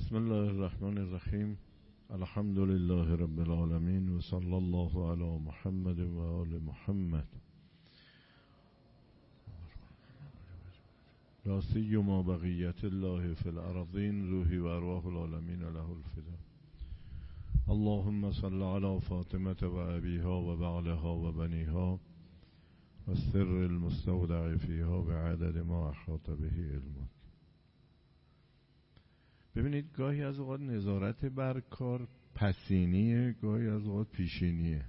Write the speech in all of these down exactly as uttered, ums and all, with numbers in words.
بسم الله الرحمن الرحیم. الحمد لله رب العالمین و صلی الله علی محمد و آل محمد. لا سیما بقیت الله فی الارضین روحی و ارواح العالمین له الفدا. اللهم صل علی فاطمه و ابیها و بعلها و بنیها و سر المستودع فیها به عدد ما احاط به علمک. ببینید گاهی از اوقات نظارت بر کار پسینیه، گاهی از اوقات پیشینیه.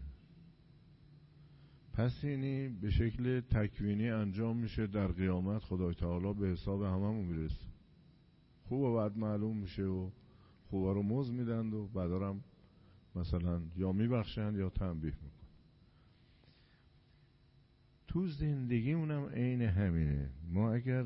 پسینی به شکل تکوینی انجام میشه، در قیامت خدای تعالی به حساب هممون میرسه. خوب و بد معلوم میشه و خوبا رو موز میدند و بعدارم مثلا یا میبخشند یا تنبیه میکن. تو زندگیمونم عین همینه. ما اگر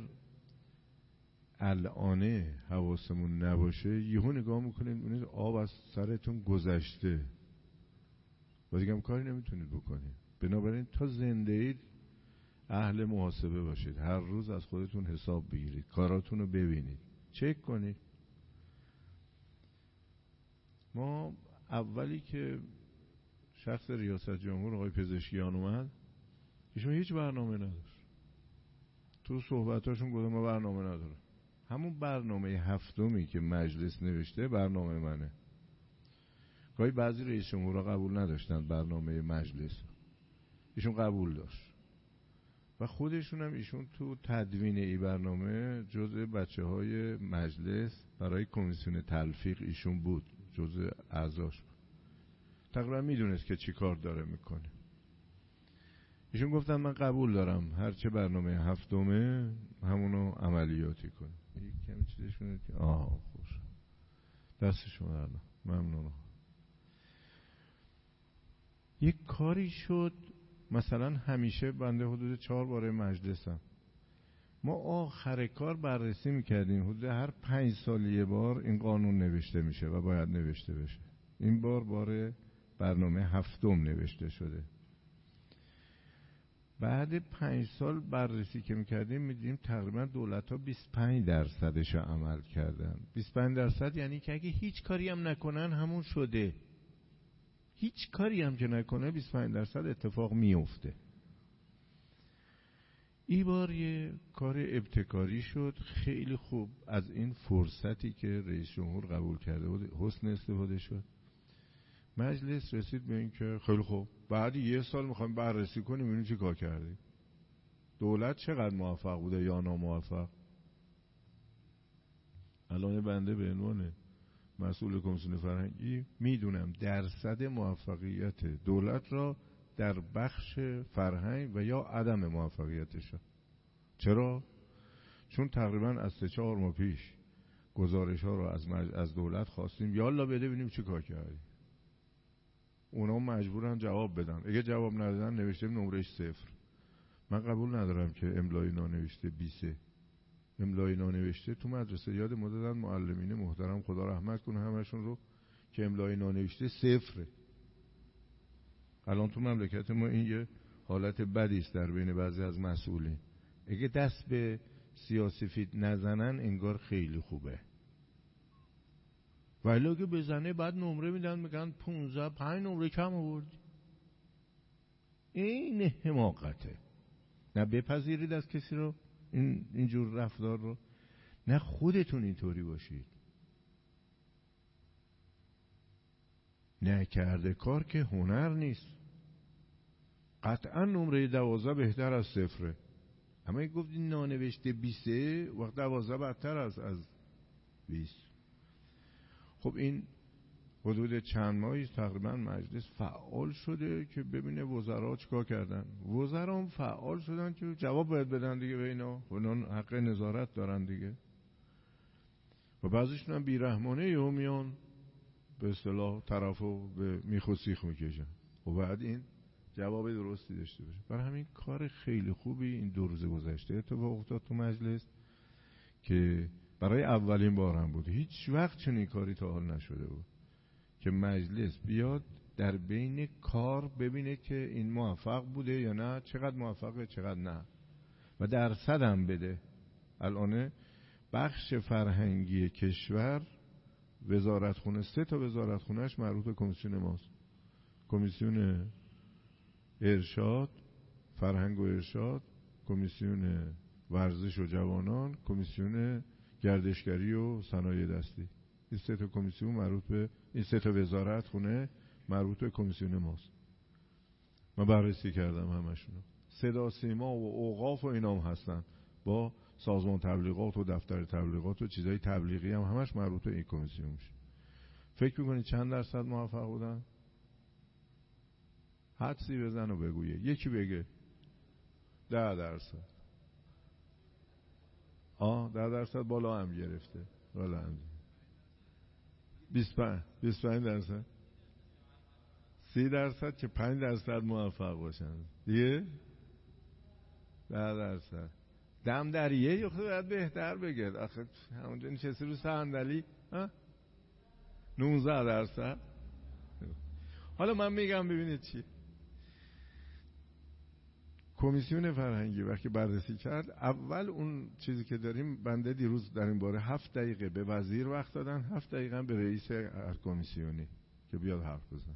الانه حواسمون نباشه یهو نگاه میکنید میبینید آب از سرتون گذشته و دیگه هم کاری نمیتونید بکنید. بنابراین تا زنده اید اهل محاسبه باشید، هر روز از خودتون حساب بگیرید، کاراتون رو ببینید، چک کنید. ما اولی که شخص ریاست جمهور آقای پزشکیان اومد، ایشون هیچ برنامه نداشت. تو صحبتاشون گفت ما برنامه نداره. همون برنامه هفتمی که مجلس نوشته برنامه منه. گاهی بعضی رئیس جمهورها قبول نداشتن برنامه مجلس، ایشون قبول داشت و خودشون هم ایشون تو تدوین ای برنامه جزء بچه های مجلس برای کمیسیون تلفیق ایشون بود، جزء اعضاش بود. تقریبا میدونست که چی کار داره میکنه. ایشون گفتن من قبول دارم هرچه برنامه هفتمه همونو عملیاتی کنه. یک کمی چیزشونه که آها خوش دست شما درنم، ممنونم. یک کاری شد، مثلا همیشه بنده حدود چهار باره مجلسم، ما آخر کار بررسی میکردیم حدود هر پنج سال یه بار این قانون نوشته میشه و باید نوشته بشه. این بار بار برنامه هفتم نوشته شده. بعد پنج سال بررسی که میکردیم میدیم تقریبا دولت ها بیست و پنج درصدش عمل کردن. بیست و پنج درصد یعنی که اگه هیچ کاری هم نکنن همون شده. هیچ کاری هم که نکنه بیست و پنج درصد اتفاق میفته. این بار یه کار ابتکاری شد، خیلی خوب از این فرصتی که رئیس جمهور قبول کرده بود حسن استفاده شد. مجلس رسید به این که خیلی خوب بعد یه سال میخوایم بررسی کنیم ببینیم چی کار کردیم، دولت چقدر موفق بوده یا ناموفق. الان بنده به عنوان مسئول کمیسیون فرهنگی میدونم درصد موفقیت دولت را در بخش فرهنگ و یا عدم موفقیتش. چرا؟ چون تقریبا از سه چهار ماه پیش گزارش ها رو از, مج... از دولت خواستیم یالا بده ببینیم چی کار کردیم. اونا مجبورن جواب بدن. اگه جواب ندادن نوشته نمرش صفر. من قبول ندارم که املای نانوشته بیست. املای نانوشته تو مدرسه یاد ما دادن معلمین محترم خدا رحمت کنه همشون رو که املای نانوشته صفره. الان تو مملکت ما این یه حالت بدی است در بین بعضی از مسئولین. اگه دست به سیاسی فیت نزنن انگار خیلی خوبه، ولی اگه بزنه بعد نمره میدن میگن پونزده پنج نمره کم آوردی. این حماقته. نه بپذیرید از کسی رو این اینجور رفتار رو، نه خودتون اینطوری باشید. نه کرده کار که هنر نیست. قطعا نمره دوازده بهتر از صفره. اما اگه گفتی نانوشته بیسته وقت دوازده بدتر از از بیست. خب این حدود چند ماهی تقریبا مجلس فعال شده که ببینه وزرا چیکار کردن. وزرا هم فعال شدن که جواب باید بدن دیگه به اینا، اونا حق نظارت دارن دیگه. و بعضیشون هم بیرحمانه یهو میان به اصطلاح طرفو به میخ و سیخ میکشن و بعد این جواب درستی داشته باشه. برای همین کار خیلی خوبی این دو روز گذشته اتفاق افتاد تو مجلس که برای اولین بارم بود. هیچ وقت چنین کاری تا حال نشده بود که مجلس بیاد در بین کار ببینه که این موفق بوده یا نه، چقدر موفقه چقدر نه و درصد هم بده. الان بخش فرهنگی کشور وزارتخونه، سه تا وزارتخونهش مربوط به کمیسیون ماست. کمیسیون ارشاد، فرهنگ و ارشاد، کمیسیون ورزش و جوانان، کمیسیون گردشگری و صنایع دستی. این سه تا کمیسیون مربوط به این سه تا وزارتخونه مربوط به کمیسیون ماست. من بررسی کردم همشونو. صدا سیما و اوقاف و اینام هستن، با سازمان تبلیغات و دفتر تبلیغات و چیزای تبلیغی هم همش مربوط به این کمیسیون میشه. فکر میکنید چند درصد موفق بودن؟ حدسی بزن و بگویه. یکی بگه ده درصد. آه ده درصد بالا هم گرفته. بالا هم بیست و پنج بیست و پنج درصد، سی درصد که پنج درصد موفق باشن دیگه. ده درصد دم دریه یا خود باید بهتر بگه. آخه همونجا نشستی رو صندلی. نوزده درصد. حالا من میگم ببینید چی. کمیسیون فرهنگی وقتی بررسی کرد، اول اون چیزی که داریم، بنده دیروز در این باره هفت دقیقه به وزیر وقت دادن، هفت دقیقه به رئیس هر کمیسیونی که بیاد حرف بزن.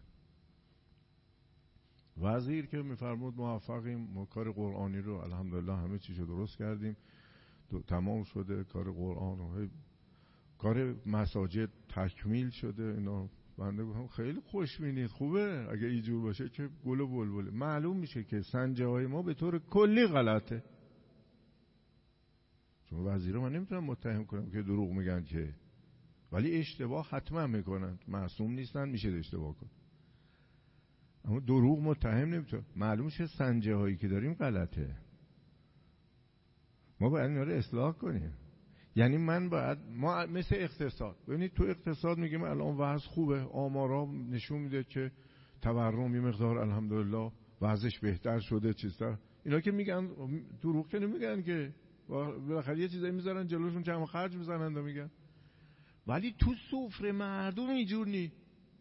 وزیر که میفرمود موفقیم، ما کار قرآنی رو الحمدلله همه چیزو درست کردیم، تمام شده کار قرآن و کار مساجد تکمیل شده. اینا بنده گفتم خیلی خوشبینید، خوبه اگه اینجور باشه که گل و بلبله. معلوم میشه که سنجه های ما به طور کلی غلطه. چون وزیرا من نمیتونم متهم کنم که دروغ میگن که، ولی اشتباه حتما میکنن، معصوم نیستن، میشه اشتباه کن. اما دروغ متهم نمیتونم. معلوم میشه سنجه هایی که داریم غلطه. ما باید اینا رو اصلاح کنیم. یعنی من باید، ما مثل اقتصاد، ببینید تو اقتصاد میگیم الان وضع خوبه، آمارا نشون میده که تورم یه مقدار الحمدلله وضعش بهتر شده چیزتر. اینا که میگن دروغ که نمیگن که، بالاخره یه چیزایی میذارن جلوشون جمع خرج میزنن و میگن. ولی تو سفره مردم اینجور نی.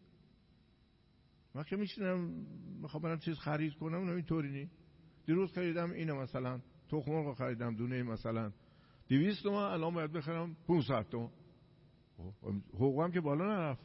من که میشینم میخوام برم چیز خرید کنم، اونا اینطوری نی. دیروز خریدم اینو مثلا تخم مرغ خریدم دونه مثلا دویست تومان، الان باید بخرم پانصد تومان. حقوقم که بالا نرفت،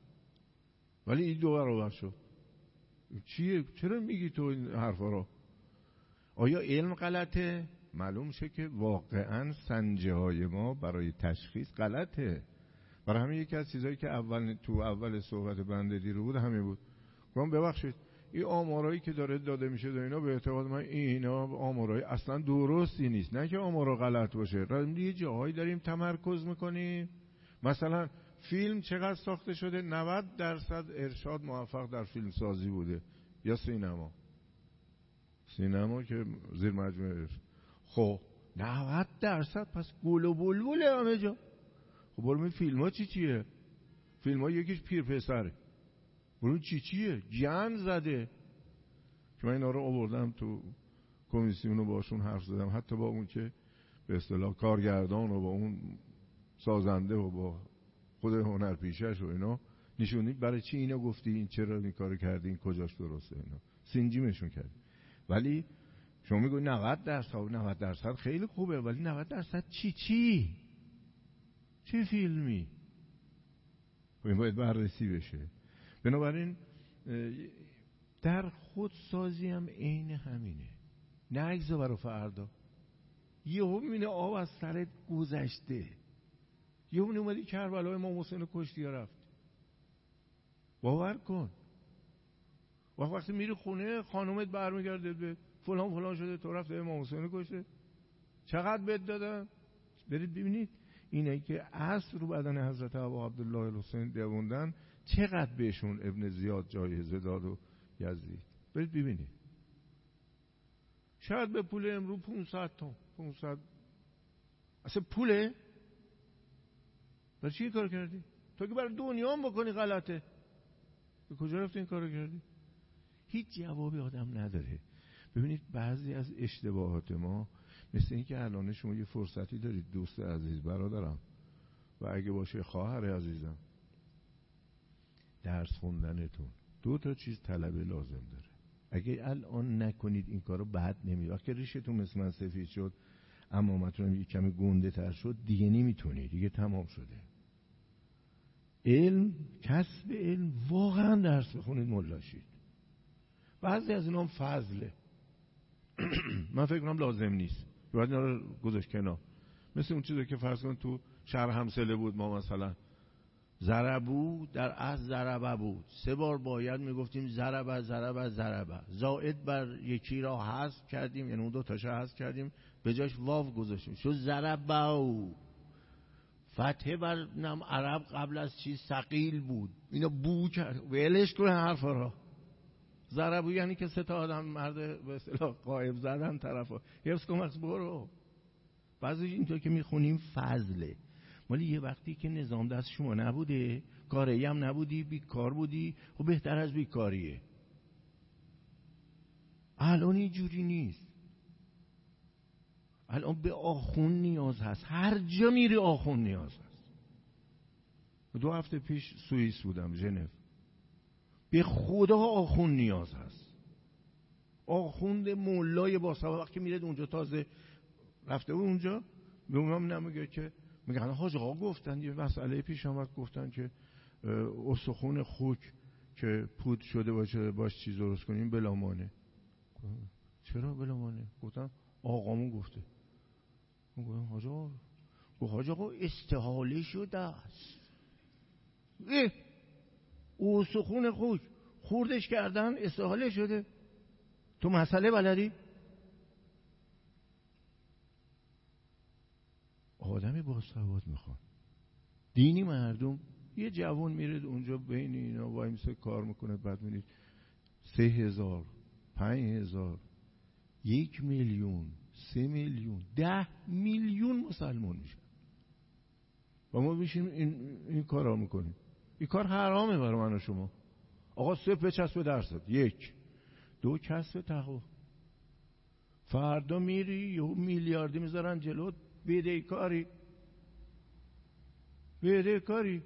ولی این دو برابر شد. چیه؟ چرا میگی تو این حرفا رو؟ آیا علم غلطه؟ معلوم شه که واقعا سنجه های ما برای تشخیص غلطه. برای همین یکی از چیزایی که اول تو اول صحبت بنده دیرو بود همین بود. گفتم ببخشید این آمارایی که داره داده میشه و اینا، به اعتقاد من اینا آمارای اصلا درستی نیست. نه که آمارا غلط باشه، یه جاهایی داریم تمرکز میکنیم. مثلا فیلم چقدر ساخته شده؟ نود درصد ارشاد موفق در فیلم سازی بوده، یا سینما. سینما که زیر مجموعه. خب نود درصد پس گل و بلبله همه جا. خب برو فیلم ها چی چیه؟ فیلم ها یکیش پیر پسره، برو چی چیه؟ جن زده. که من اینا رو آوردم تو کمیسیون و باشون حرف زدم، حتی با اون که به اصطلاح کارگردان و با اون سازنده و با خود هنرپیشش و اینا نشونید برای چی اینو گفتی، این چرا این کارو کردی، این کجاش درسته، اینا سینجیمشون کردی. ولی شما میگوی نود درصد، نود درصد خیلی خوبه، ولی نود درصد چی چی؟ چه فیلمی؟ این باید بررسی بشه. بنابراین در خودسازی هم عین همینه. نگذار برای فردا. یهو میبینی آب از سرت گذشته، یهو اومدی کربلای امام حسین کشتی ها رفت. باور کن. وقت وقتی میری خونه خانومت برمیگرده به فلان فلان شده، تو رفت امام حسین کشته، چقدر بد دادن. برید ببینید اینایی که اصل رو بدن حضرت ابا عبدالله الحسین دووندن چقدر بهشون ابن زیاد جایزه داد و یزید. برید ببینید. شاید به پول امرو پانصد تا پانصد اصلا پوله؟ برای چی این کار کردی؟ تو که برای دنیا هم بکنی غلطه. به کجا رفتی این کارو کردی؟ هیچ جوابی آدم نداره. ببینید بعضی از اشتباهات ما مثل این که الان شما یه فرصتی دارید، دوست عزیز، برادرم و اگه باشه خواهر عزیزم، درس خوندنتون دو تا چیز طلبه لازم داره. اگه الان نکنید این کارو بعد نمیاد. وقتی ریشتون مثل من سفید شد، عمامتون یه کمی گنده تر شد، دیگه نمیتونی، دیگه تمام شده. علم، کسب علم، واقعا درس بخونید ملا شید. بعضی از اینا هم فضله. من فکر کنم لازم نیست، باید اینا رو گذاشت کنار. مثل اون چیزی که فرض کن تو شهر همسله بود، ما مثلا ضربو در اصل ضربه بود، سه بار باید میگفتیم ضربه ضربه ضربه، زائد بر یکی را حذف کردیم، یعنی اون دو تاشو حذف کردیم، به جاش واو گذاشتیم شد ضربو. فتحه بر نم عرب قبل از چیز ثقیل بود، اینا بو کرد، ولش کن حرفا را. ضربو یعنی که سه تا آدم مرد به اصطلاح قائب زدن طرفا، حفظ کن وقت برو. بعضی اینطور که میخونیم فضله، ولی یه وقتی که نظام دست شما نبوده، کاری هم نبودی، بیکار بودی، و بهتر از بیکاریه. الان اینجوری نیست. الان به آخون نیاز هست، هر جا میری آخون نیاز هست. دو هفته پیش سوئیس بودم، ژنو. به خدا آخون نیاز هست. آخوند مولای باسواد وقتی میره اونجا، تازه رفته بود اونجا، به اونام نمیگه که میگن حاج آقا گفتن یه مسئله پیش آمد، گفتن که استخون خوک که پود شده باشه باش چیز درست کنیم بلامانه. چرا بلامانه؟ گفتم آقامون گفته. گفتم حاج آقا، گفت حاج آقا استحاله شده است. اه استخون خوک خوردش کردن استحاله شده، تو مسئله بلدی؟ آدمی با سواد میخوان. دینی مردم، یه جوان میره اونجا بین اینا وای میسه کار میکنه، بعد میبینید سه هزار، پنج هزار، یک میلیون، سه میلیون، ده میلیون مسلمان میشن و ما میشیم این, این کار را میکنیم. این کار حرامه برای من و شما. آقا صرف بچسب درصد. یک دو کسب تقوا. فردا میری یه میلیاردی میذارن جلو، بدهکاری بدهکاری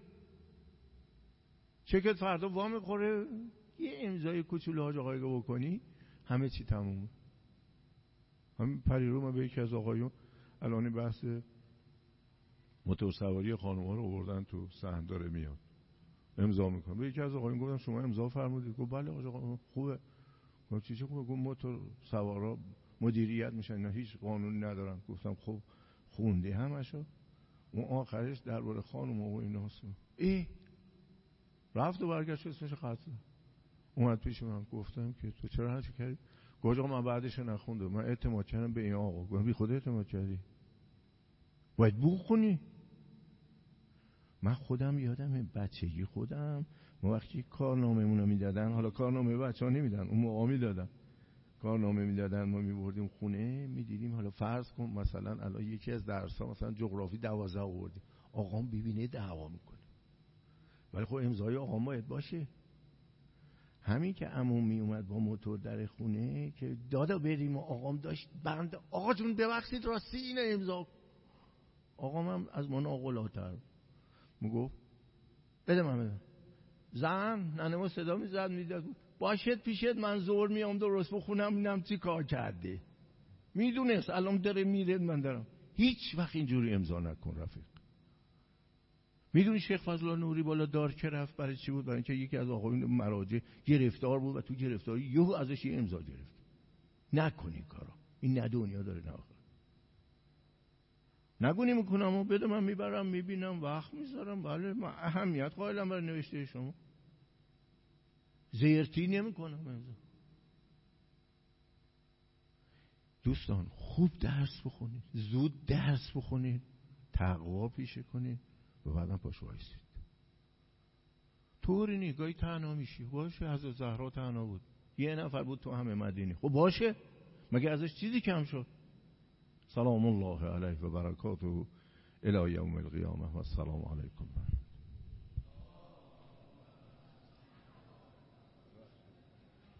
چکت فردا وام میخوره، یه امضای کوچولو حاج آقایی رو بکنی همه چی تمومه. همین پریرو من به یکی از آقایون الان بحث موتور سواری خانم‌ها رو آوردن تو صحن داره میاد امضا میکنه، به یکی از آقایون گفتم شما امضا فرمودید؟ گفت بله آقا خوبه. گفتم چی چه خوبه؟ گفت موتور سوارا مدیریت میشن، اینا هیچ قانونی ندارن. گفتم خب خونده همشو؟ اون آخرش درباره خانم و ایناست. ای رفت و برگشت اسمش قطعه اومد پیش من، گفتم که تو چرا هرچی کردی؟ گفت آقا من بعدش نخوندم، من اعتماد کردم به این آقا. گفتم بی خود اعتماد کردی؟ باید بخونی. من خودم یادم بچگی خودم ما وقتی کارنامه‌مون رو میدادن، حالا کارنامه بچه‌ها نمیدن، اون موقع میدادن، کارنامه میدادن، ما میبردیم خونه میدیدیم، حالا فرض کن مثلا الان یکی از درس‌ها مثلا جغرافی دوازده آوردیم، آقام ببینه دعوا میکنه، ولی خب امضای آقام باید باشه. همین که عموم می اومد با موتور در خونه که دادا بریم و آقام داشت بند، آقا جون ببخشید راستی اینو امضا. آقام هم از ما ناقلاتر میگفت بده من بده. زن ننه ما صدا میزد میداد باشد پیشت من زور میام درست بخونم اینم چی کار کرده. میدونست الان داره میره من دارم. هیچ وقت اینجوری امضا نکن رفیق. میدونی شیخ فضل نوری بالا دار که رفت برای چی بود؟ برای اینکه یکی از آقایون مراجع گرفتار بود و تو گرفتاری یهو ازش یه امضا گرفت. نکن این کارا، این نه دنیا داره نه آخرت. نگونی میکنم و بده من میبرم میبینم وقت میذارم، بله من اهمیت قائلم برای نوشته شما، زیرتی نمیکنم امضا. دوستان خوب درس بخونید، زود درس بخونید، تقوا پیشه کنید و بعدم پاش وایسید. طوری نگاهی تنها میشی. باشه حضرت زهرا تنها بود، یه نفر بود تو همه مدینه، خب باشه مگه ازش چیزی کم شد؟ سلام الله علیه و برکاته الی یوم القیامه و السلام علیکم.